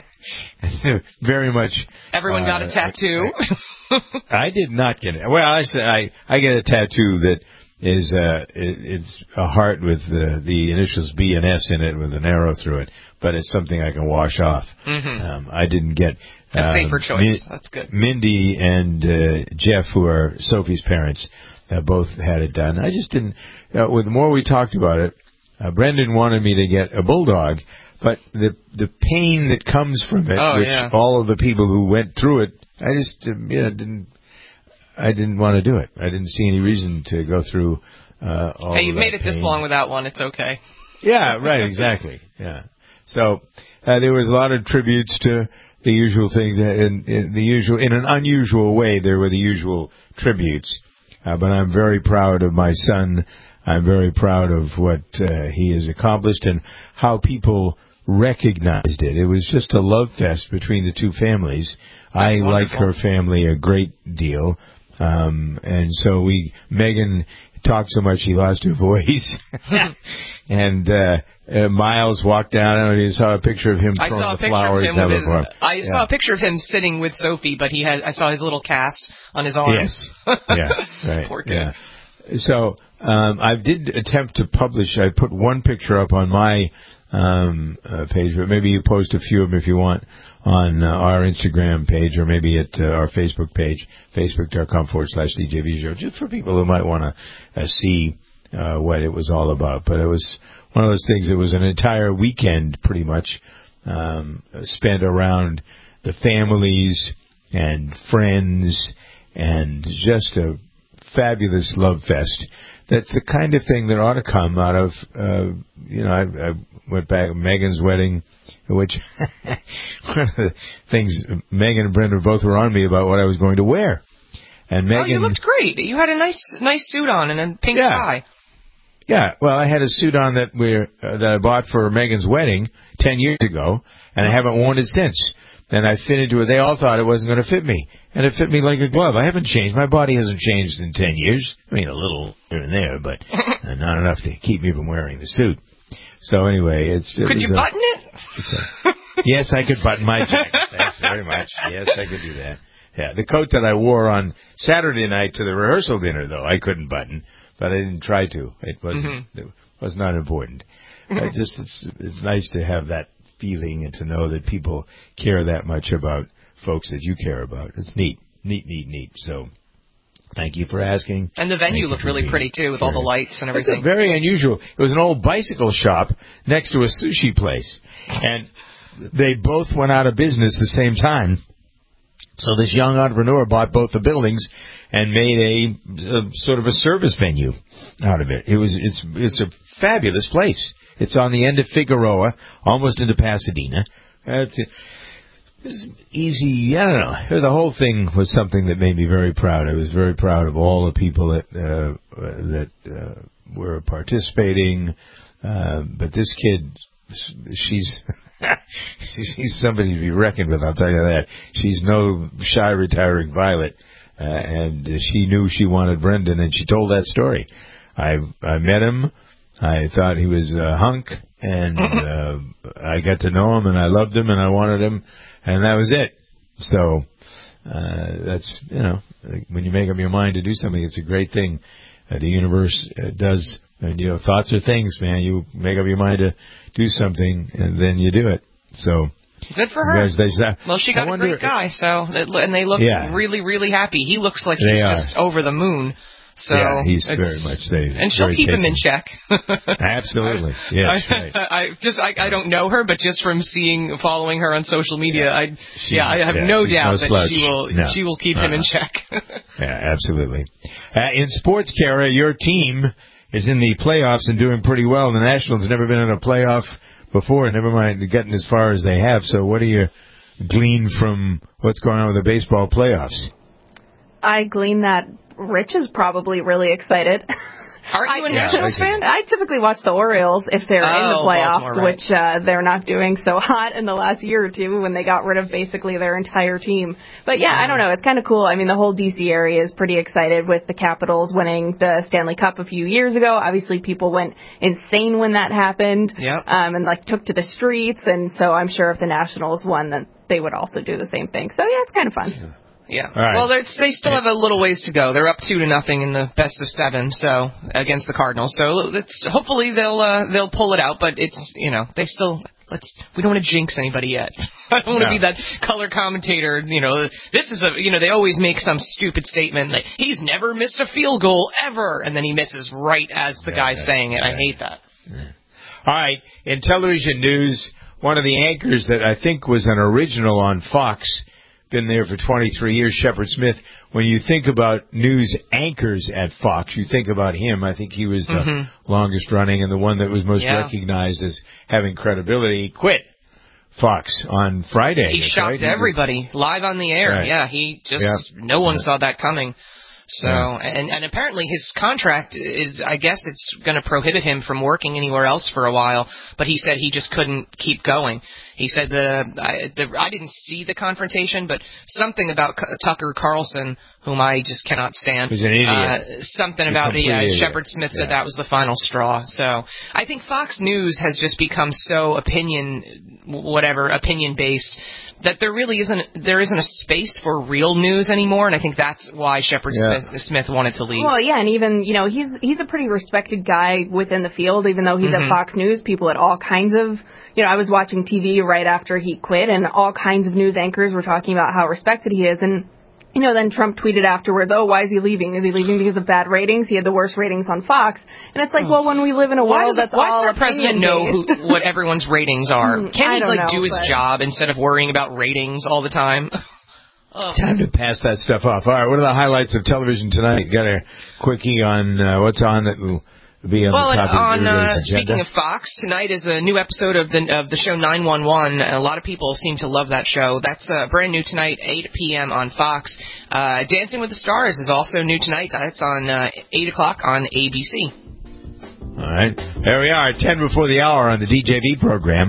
very much. Everyone got a uh, tattoo. I did not get it. Well, I say I I get a tattoo that is uh it, it's a heart with the the initials B and S in it with an arrow through it, but it's something I can wash off. Mhm. Um, I didn't get A um, safer choice. Mi- That's good. Mindy and uh, Jeff, who are Sophie's parents, uh, both had it done. I just didn't. Uh, with the more we talked about it, uh, Brendan wanted me to get a bulldog, but the the pain that comes from it, Oh, which yeah. all of the people who went through it, I just uh, you know didn't. I didn't want to do it. I didn't see any reason to go through uh, all Hey, of you've that made it this pain. long without one. It's okay. Yeah, right, exactly. Yeah. So uh, there was a lot of tributes to the usual things, in, in the usual in an unusual way. There were the usual tributes, uh, but I'm very proud of my son. I'm very proud of what uh, he has accomplished and how people recognized it. It was just a love fest between the two families. I like wonderful. her family a great deal. Um, and so we, Megan talked so much she lost her voice. and, uh, uh, Miles walked down. I don't know if you saw a picture of him I throwing saw a the picture flowers. of him with never his. before. I Yeah. saw a picture of him sitting with Sophie, but he had. I saw his little cast on his arm. Yes. Yeah. Right. Poor kid. Yeah. So, um, I did attempt to publish, I put one picture up on my, um, uh, page, but maybe you post a few of them if you want on uh, our Instagram page or maybe at uh, our Facebook page, facebook.com forward slash DJV show, just for people who might want to uh, see, uh, what it was all about. But it was one of those things, it was an entire weekend pretty much, um, spent around the families and friends and just a fabulous love fest. That's the kind of thing that ought to come out of, uh, you know, I, I went back Megan's wedding, which one of the things Megan and Brenda both were on me about what I was going to wear. And Megan, Oh, you looked great. You had a nice, nice suit on and a pink Yeah. tie. yeah, well, I had a suit on that we uh, that I bought for Megan's wedding ten years ago, and I haven't worn it since. And I fit into it. They all thought it wasn't going to fit me, and it fit me like a glove. I haven't changed. My body hasn't changed in ten years. I mean, a little here and there, but uh, not enough to keep me from wearing the suit. So anyway, it's. It Could was you a- button it? It's a, yes, I could button my jacket. Thanks very much. Yes, I could do that. Yeah, the coat that I wore on Saturday night to the rehearsal dinner, though, I couldn't button, but I didn't try to. It wasn't. Mhm. It was not important. I just it's it's nice to have that feeling and to know that people care that much about folks that you care about. It's neat, neat, neat, neat. So, thank you for asking. And the Thank venue you looked for really being pretty too, with all the here. lights and It's everything. very unusual. It was an old bicycle shop next to a sushi place, and they both went out of business the same time. So this young entrepreneur bought both the buildings and made a, a sort of a service venue out of it. It was it's it's a fabulous place. It's on the end of Figueroa, almost into Pasadena. Uh, It's easy. I don't know. The whole thing was something that made me very proud. I was very proud of all the people that uh, that uh, were participating. Uh, but this kid, she's she's somebody to be reckoned with. I'll tell you that. She's no shy, retiring violet, uh, and she knew she wanted Brendan, and she told that story. I I met him. I thought he was a hunk, and uh, I got to know him, and I loved him, and I wanted him. And that was it. So, uh, that's, you know, when you make up your mind to do something, it's a great thing. Uh, the universe uh, does, and, you know, thoughts are things, man. You make up your mind to do something, and then you do it. So, good for her. Well, she got a great guy, so, and they look yeah. really, really happy. He looks like he's just over the moon. So yeah, he's very much there. And she'll keep taken. him in check. Absolutely. Yes, I, right. I just I, I don't know her, but just from seeing following her on social media, I She- yeah, I have yeah, no she's doubt no that slouch. she will No. she will keep him in Uh-huh. check. Yeah, absolutely. Uh, in sports, Kara, your team is in the playoffs and doing pretty well. The Nationals never been in a playoff before, never mind getting as far as they have. So what do you glean from what's going on with the baseball playoffs? I glean that Rich is probably really excited. Are you a I, Nationals fan? I typically watch the Orioles if they're in the Oh, playoffs, Baltimore, right. which uh, they're not doing so hot in the last year or two when they got rid of basically their entire team. But yeah, I don't know. It's kind of cool. I mean, the whole D C area is pretty excited with the Capitals winning the Stanley Cup a few years ago. Obviously, people went insane when that happened. Yep. Um, and like took to the streets. And so I'm sure if the Nationals won, then they would also do the same thing. So yeah, it's kind of fun. Yeah. All right. Well, they're- they still have a little ways to go. They're up two to nothing in the best of seven, so against the Cardinals. So it's hopefully they'll uh, they'll pull it out. But it's you know they still let's we don't want to jinx anybody yet. I don't want to No. be that color commentator. You know this is a you know they always make some stupid statement like he's never missed a field goal ever, and then he misses right as the guy's saying it. I hate that. All right. In television news, one of the anchors that I think was an original on Fox, been there for twenty-three years, Shepard Smith. When you think about news anchors at Fox, you think about him. I think he was the Mhm. longest running and the one that was most Yeah. recognized as having credibility. He quit Fox on Friday. He that's shocked right? He everybody live on the air. Right. Yeah, he just Yeah. no one Yeah. saw that coming. So Yeah. and and apparently his contract is I guess it's going to prohibit him from working anywhere else for a while. But he said he just couldn't keep going. He said that uh, I, the, I didn't see the confrontation, but something about C- Tucker Carlson, whom I just cannot stand. He's an idiot. Uh, something He's a about complete yeah, idiot. Shepard Smith said Yeah. that was the final straw. So I think Fox News has just become so opinion, whatever, opinion based that there really isn't there isn't a space for real news anymore, and I think that's why Shepard Yeah. Smith, Smith wanted to leave. Well, yeah, and even, you know, he's he's a pretty respected guy within the field, even though he's Mhm. at Fox News. People at all kinds of, you know, I was watching T V right after he quit, and all kinds of news anchors were talking about how respected he is. And, you know, then Trump tweeted afterwards, oh, why is he leaving? Is he leaving because of bad ratings? He had the worst ratings on Fox. And it's like, well, when we live in a Why world does, that's why all does our president know who, opinion-based- what everyone's ratings are? Hmm, Can't I he don't like know, do his but- job instead of worrying about ratings all the time? Oh. Time to pass that stuff off. All right, what are the highlights of television tonight? Got a quickie on uh, what's on that will be on Well, the and top of on uh, everybody's agenda? speaking of Fox, tonight is a new episode of the of the show nine one one. A lot of people seem to love that show. That's uh, brand new tonight, eight p.m. on Fox. Uh, Dancing with the Stars is also new tonight. That's on uh, eight o'clock on A B C. All right, there we are, ten before the hour on the D J V program.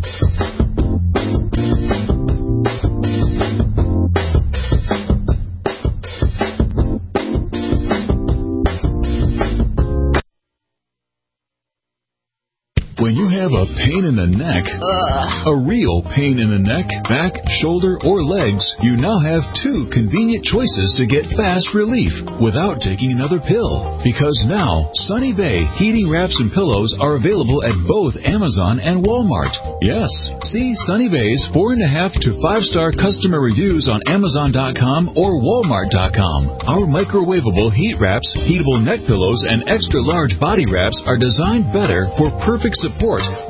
When you have a pain in the neck, a real pain in the neck, back, shoulder, or legs, you now have two convenient choices to get fast relief without taking another pill. Because now, Sunny Bay heating wraps and pillows are available at both Amazon and Walmart. Yes, see Sunny Bay's four and a half to five star customer reviews on Amazon dot com or Walmart dot com. Our microwavable heat wraps, heatable neck pillows, and extra large body wraps are designed better for perfect support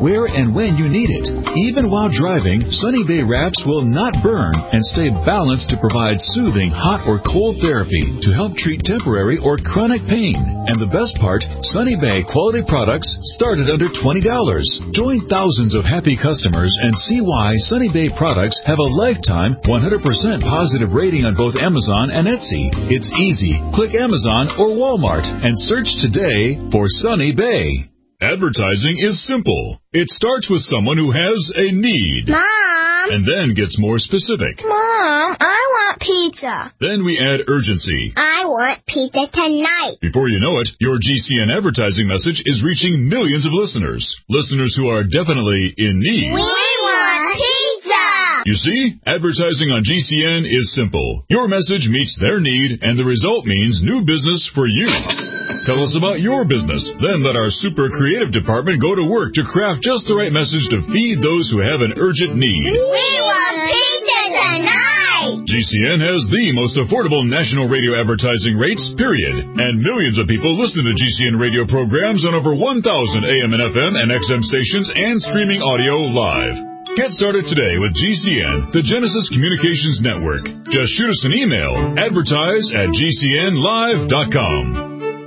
where and when you need it. Even while driving, Sunny Bay wraps will not burn and stay balanced to provide soothing hot or cold therapy to help treat temporary or chronic pain. And the best part, Sunny Bay quality products start at under twenty dollars. Join thousands of happy customers and see why Sunny Bay products have a lifetime one hundred percent positive rating on both Amazon and Etsy. It's easy. Click Amazon or Walmart and search today for Sunny Bay. Advertising is simple. It starts with someone who has a need. Mom! And then gets more specific. Mom, I want pizza. Then we add urgency. I want pizza tonight. Before you know it, your G C N advertising message is reaching millions of listeners. Listeners who are definitely in need. We want pizza! You see, advertising on G C N is simple. Your message meets their need, and the result means new business for you. Tell us about your business. Then let our super creative department go to work to craft just the right message to feed those who have an urgent need. We want pizza tonight! G C N has the most affordable national radio advertising rates, period. And millions of people listen to G C N radio programs on over one thousand A M and F M and X M stations and streaming audio live. Get started today with G C N, the Genesis Communications Network. Just shoot us an email, advertise at G C N live dot com.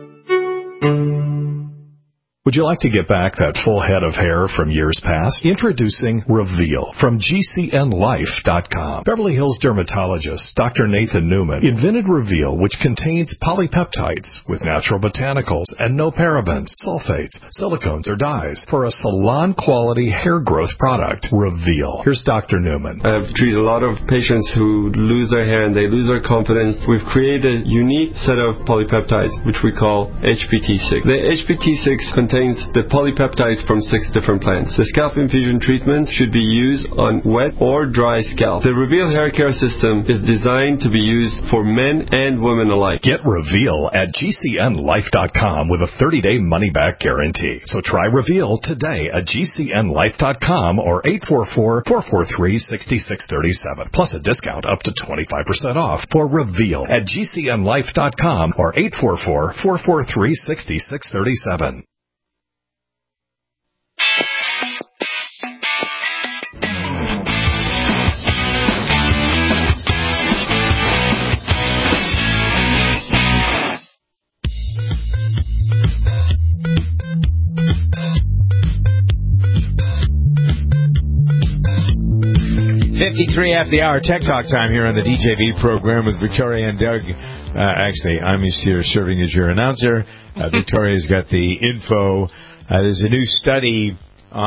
Would you like to get back that full head of hair from years past? Introducing Reveal from G C N life dot com. Beverly Hills dermatologist Doctor Nathan Newman invented Reveal, which contains polypeptides with natural botanicals and no parabens, sulfates, silicones, or dyes for a salon-quality hair growth product. Reveal. Here's Doctor Newman. I've treated a lot of patients who lose their hair and they lose their confidence. We've created a unique set of polypeptides, which we call H P T six. The H P T six contains the polypeptides from six different plants. The scalp infusion treatment should be used on wet or dry scalp. The Reveal hair care system is designed to be used for men and women alike. Get Reveal at G C N life dot com with a thirty-day money-back guarantee. So try Reveal today at G C N life dot com or eight four four, four four three, six six three seven. Plus a discount up to twenty-five percent off for Reveal at G C N life dot com or eight four four, four four three, six six three seven. fifty-three after the hour, Tech Talk time here on the D J V program with Victoria and Doug. Uh, actually, I'm here serving as your announcer. Uh, Victoria's got the info. Uh, there's a new study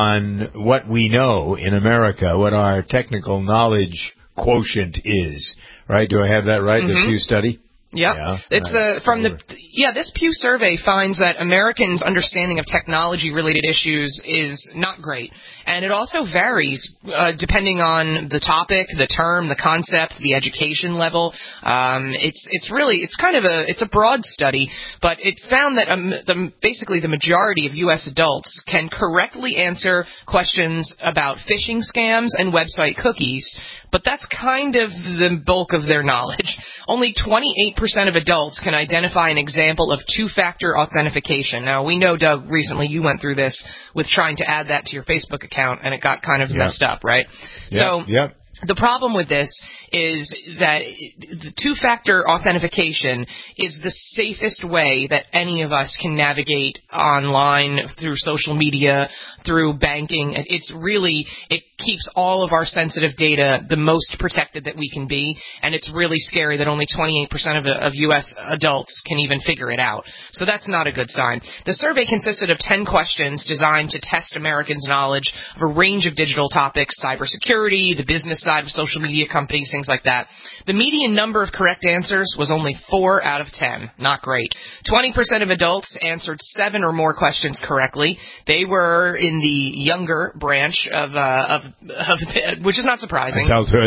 on what we know in America, what our technical knowledge quotient is. Right? Do I have that right? Mm-hmm. The Pew study? Yep. Yeah. It's uh, from the yeah. This Pew survey finds that Americans' understanding of technology-related issues is not great, and it also varies uh, depending on the topic, the term, the concept, the education level. Um, it's it's really it's kind of a it's a broad study, but it found that um, the, basically the majority of U S adults can correctly answer questions about phishing scams and website cookies. But that's kind of the bulk of their knowledge. Only twenty-eight percent of adults can identify an example of two-factor authentication. Now, we know, Doug, recently you went through this with trying to add that to your Facebook account, and it got kind of yep. messed up, right? Yep. So yep. The problem with this is that the two-factor authentication is the safest way that any of us can navigate online through social media, through banking. It's really, it keeps all of our sensitive data the most protected that we can be, and it's really scary that only twenty-eight percent of, of U S adults can even figure it out. So that's not a good sign. The survey consisted of ten questions designed to test Americans' knowledge of a range of digital topics, cybersecurity, the business side of social media companies, things like that. The median number of correct answers was only four out of ten. Not great. twenty percent of adults answered seven or more questions correctly. They were in the younger branch of, uh, of, of which is not surprising. Adulthood.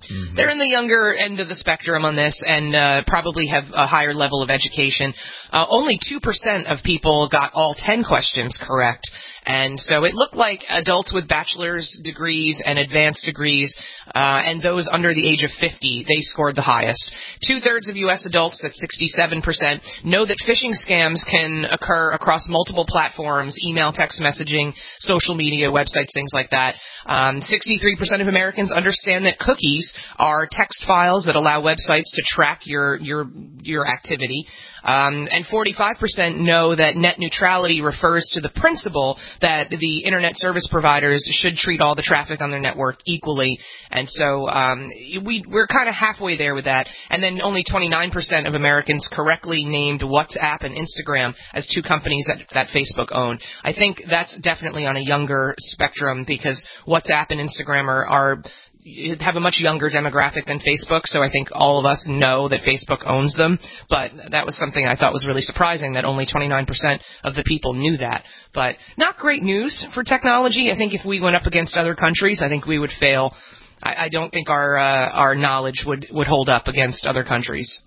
Mm-hmm. They're in the younger end of the spectrum on this and uh, probably have a higher level of education. Uh, only two percent of people got all ten questions correct. And so it looked like adults with bachelor's degrees and advanced degrees, uh, and those under the age of fifty, they scored the highest. Two-thirds of U S adults, that's sixty-seven percent, know that phishing scams can occur across multiple platforms, email, text messaging, social media, websites, things like that. Um, sixty-three percent of Americans understand that cookies are text files that allow websites to track your, your, your activity. Um, and forty-five percent know that net neutrality refers to the principle that the internet service providers should treat all the traffic on their network equally. And so um, we, we're kind of halfway there with that. And then only twenty-nine percent of Americans correctly named WhatsApp and Instagram as two companies that, that Facebook owned. I think that's definitely on a younger spectrum because WhatsApp and Instagram are, are have a much younger demographic than Facebook, so I think all of us know that Facebook owns them, but that was something I thought was really surprising, that only twenty-nine percent of the people knew that. But not great news for technology. I think if we went up against other countries, I think we would fail. I, I don't think our uh, our knowledge would, would hold up against other countries.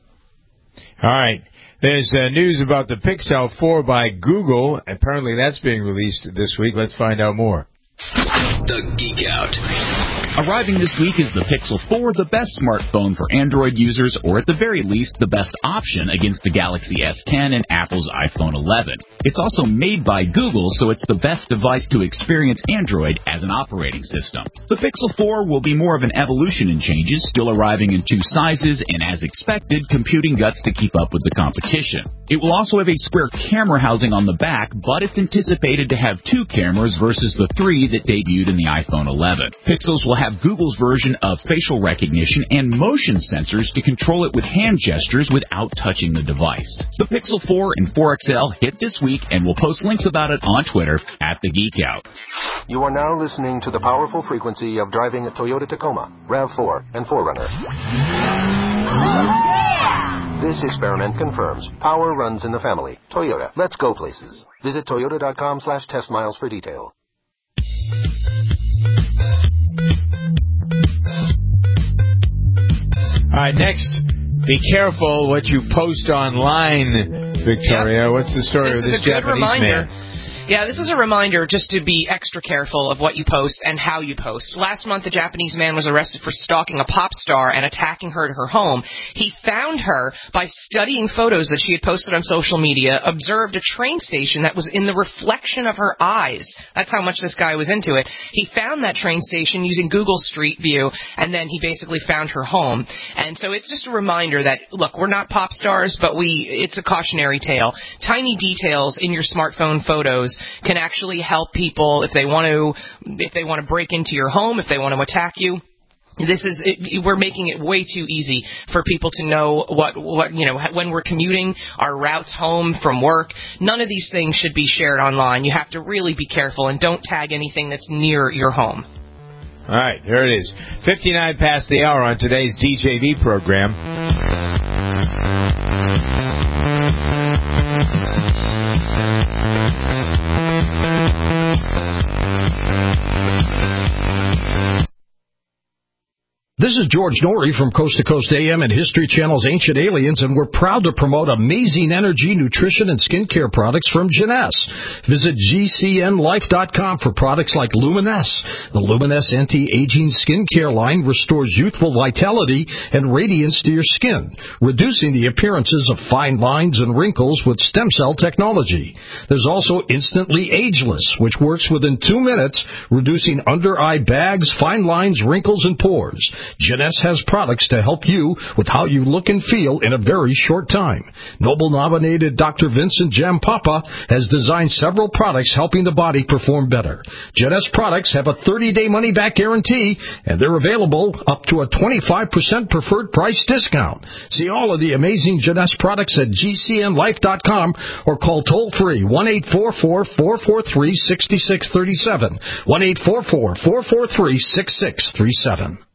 All right. There's uh, news about the Pixel four by Google. Apparently that's being released this week. Let's find out more. The Geek Out. Arriving this week is the Pixel four, the best smartphone for Android users, or at the very least, the best option against the Galaxy S ten and Apple's iPhone eleven. It's also made by Google, so it's the best device to experience Android as an operating system. The Pixel four will be more of an evolution in changes, still arriving in two sizes, and as expected, computing guts to keep up with the competition. It will also have a square camera housing on the back, but it's anticipated to have two cameras versus the three that debuted in the iPhone eleven. Pixels will have Google's version of facial recognition and motion sensors to control it with hand gestures without touching the device. The Pixel four and four X L hit this week, and we'll post links about it on Twitter at The Geek Out. You are now listening to the powerful frequency of driving a Toyota Tacoma, RAV four, and four runner. This experiment confirms power runs in the family. Toyota. Let's go places. Visit toyota.com slash test miles for detail. All right, next, be careful what you post online, Victoria. Yep. What's the story this of this is a good Japanese reminder. man? Yeah, this is a reminder just to be extra careful of what you post and how you post. Last month, a Japanese man was arrested for stalking a pop star and attacking her at her home. He found her by studying photos that she had posted on social media, observed a train station that was in the reflection of her eyes. That's how much this guy was into it. He found that train station using Google Street View, and then he basically found her home. And so it's just a reminder that, look, we're not pop stars, but we it's a cautionary tale. Tiny details in your smartphone photos can actually help people if they want to if they want to break into your home, if they want to attack you. This is it, we're making it way too easy for people to know what what you know when we're commuting, our routes home from work. None of these things should be shared online. You have to really be careful and don't tag anything that's near your home. All right, there it is. fifty-nine past the hour on today's D J V program. This is George Norrie from Coast to Coast A M and History Channel's Ancient Aliens, and we're proud to promote amazing energy, nutrition, and skincare products from Jeunesse. Visit G C N life dot com for products like Luminesce. The Luminesce anti-aging skincare line restores youthful vitality and radiance to your skin, reducing the appearances of fine lines and wrinkles with stem cell technology. There's also Instantly Ageless, which works within two minutes, reducing under-eye bags, fine lines, wrinkles, and pores. Jeunesse has products to help you with how you look and feel in a very short time. Nobel-nominated Doctor Vincent Jampapa has designed several products helping the body perform better. Jeunesse products have a thirty-day money-back guarantee, and they're available up to a twenty-five percent preferred price discount. See all of the amazing Jeunesse products at G C N life dot com or call toll-free one eight four four, four four three, six six three seven, one eight four four, four four three, six six three seven.